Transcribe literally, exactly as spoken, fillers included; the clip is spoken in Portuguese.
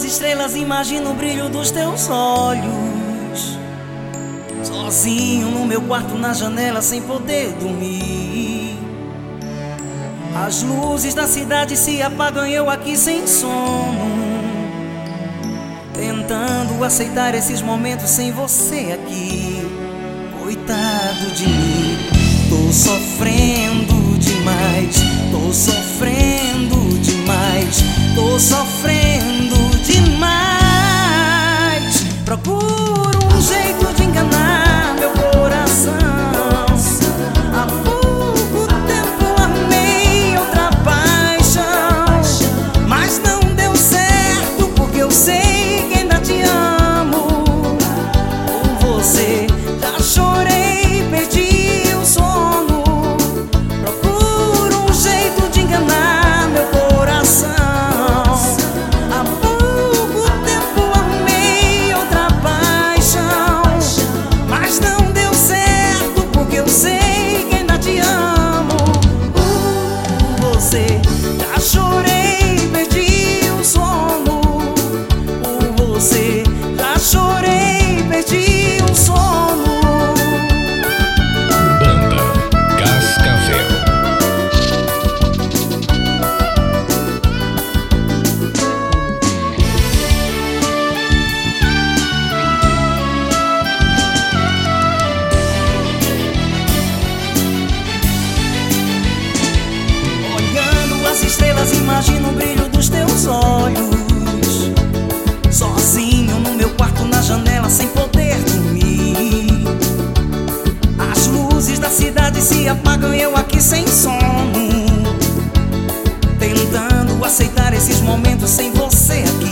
estrelas, imagino o brilho dos teus olhos. Sozinho no meu quarto, na janela, sem poder dormir. As luzes da cidade se apagam e eu aqui sem sono, tentando aceitar esses momentos sem você aqui. Coitado de mim, tô sofrendo demais, tô sofrendo demais, tô sofrendo demais. Procuro um jeito de enganar meu coração. Há pouco tempo amei outra paixão, mas não deu certo porque eu sei que ainda te amo. Por você já chorei, perdi o sono. Procuro um jeito de enganar meu coração. Há pouco tempo amei outra paixão, mas não deu certo porque eu sei que ainda te amo. Por você já chorei, perdi o sono. Por você já chorei, perdi o sono. Banda Cascavel. Olhando as estrelas, imagino o brilho dos teus olhos. Sozinho no meu quarto, na janela, sem poder dormir. As luzes da cidade se apagam e eu aqui sem sono, tentando aceitar esses momentos sem você aqui.